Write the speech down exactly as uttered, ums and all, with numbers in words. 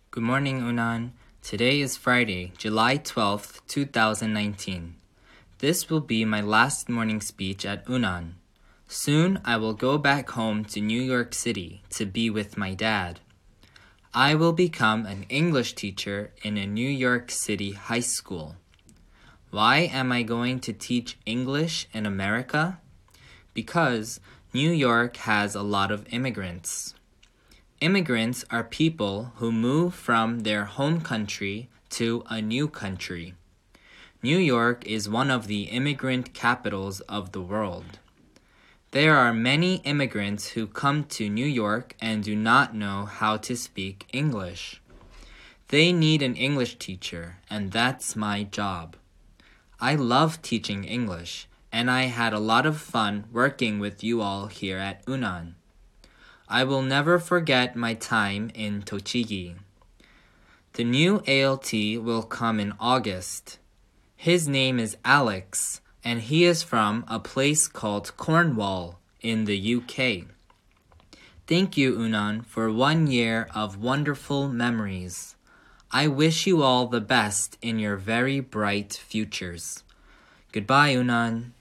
Good morning, Unan. Today is Friday, July twelfth, two thousand nineteen. This will be my last morning speech at Unan. Soon I will go back home to New York City to be with my dad. I will become an English teacher in a New York City high school. Why am I going to teach English in America? Because New York has a lot of immigrants. Immigrants are people who move from their home country to a new country. New York is one of the immigrant capitals of the world. There are many immigrants who come to New York and do not know how to speak English. They need an English teacher, and that's my job. I love teaching English, and I had a lot of fun working with you all here at Unan. I will never forget my time in Tochigi. The new A L T will come in August. His name is Alex, and he is from a place called Cornwall in the U K. Thank you, Unan, for one year of wonderful memories. I wish you all the best in your very bright futures. Goodbye, Unan.